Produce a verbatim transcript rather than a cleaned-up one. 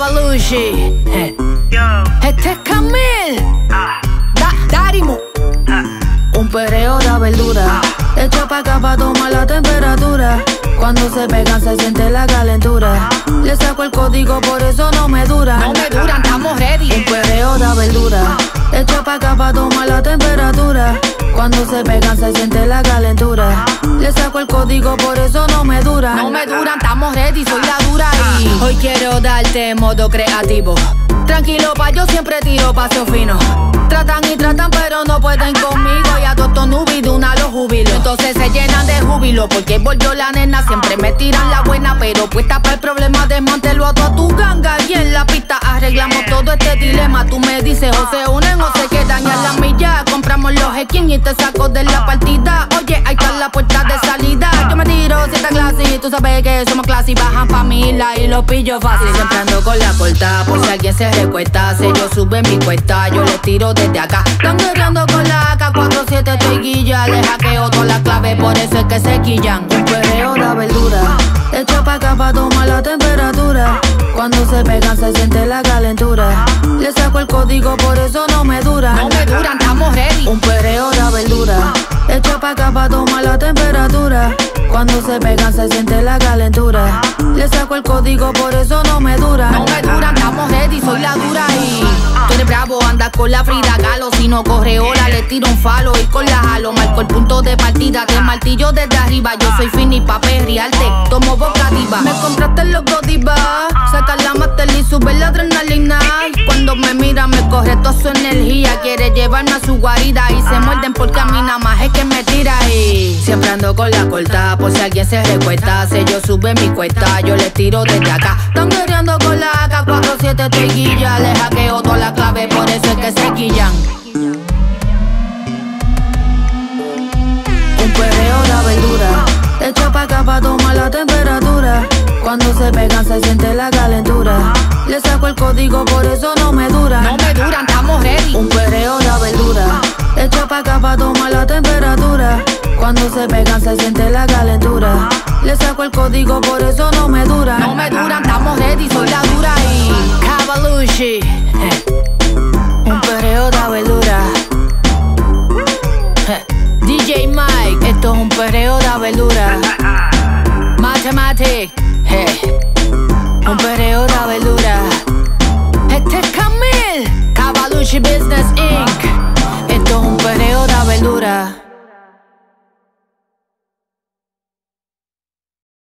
Cavalucci. Este es Camil. Da, Darimo. Un perreo de verdura. Echa pa' acá pa' tomar la temperatura. Cuando se pegan se siente la calentura. Le saco el código, por eso no me duran. No me duran, estamos ready. Un perreo de verdura. Echa pa' acá pa' tomar la temperatura. Cuando se pegan se siente la calentura. Le saco el código, por eso no me duran. No me duran, estamos ready, soy la dura y hoy quiero darte modo creativo. Tranquilo pa' yo siempre tiro paseo fino. Tratan y tratan pero no pueden conmigo. Y a todos estos nubis de una los jubilo. entonces se llenan de júbilo porque volvió la nena. Siempre me tiran la buena, pero puesta para el problema desmantelo a toda tu ganga. Y en la pista arreglamos todo este dilema. Tú me dices o se unen o se quedan. Y a la milla compramos los skins y te saco de la partida. Oye, ahí está la puerta de salida. Yo me tiro cierta clase y tú sabes que somos clase. Y bajan pa' mi isla y los pillo fácil. Siempre ando con la corta por si alguien se recuesta. Si yo sube mi cuesta, yo les tiro desde acá. Están guerreando con la A K cuarenta y siete, estoy guilla. Les hackeo todas las claves, por eso es que se quillan. Un perreo de verdura. Echa pa' acá pa' tomar la temperatura. Cuando se pegan se siente la calentura. Le saco el código, por eso no me duran. No me duran, estamos ready. Un perreo de verdura. Echa pa' acá pa' tomar la temperatura. Cuando se pegan se siente la calentura. Le saco el código, por eso no me duran. No me duran, estamos ready, soy la dura y tú eres bravo, andas con la Frida Kahlo. Si no corre ola, le tiro un falo y con la jalo. Marco el punto de partida, te martillo desde arriba. Yo soy fini pa' perrearte, tomo boca diva. Me compraste los Godiva, sacar la master y subir la adrenalina. Cuando me mira me corre toda su energía. Quiere llevarme a su guarida y se muerden porque a mí nada más es que me tira y siempre ando con la corta por si alguien se recuesta. Si yo sube mi cuesta, yo les tiro desde acá. Están guerreando con la A K cuarenta y siete, estoy guilla. Les hackeo todas las claves, por eso es que se quillan. Un perreo de verdura. Echa pa' acá pa' tomar la temperatura. Cuando se pegan se siente la calentura. Le saco el código, por eso no me duran. No me duran, estamos ready. Un perreo de verdura. Echa pa' acá pa' tomar la temperatura. Cuando se pegan se siente la calentura. Le saco el código, por eso no me duran. No me duran, estamos ready, soy la dura y Cavalucci. Un perreo de verdura. D J Mike, esto es un perreo de verdura. Mathematic, un perreo de verdura. Este es Camil, Cavalucci Business incorporated. Esto es un perreo de verdura.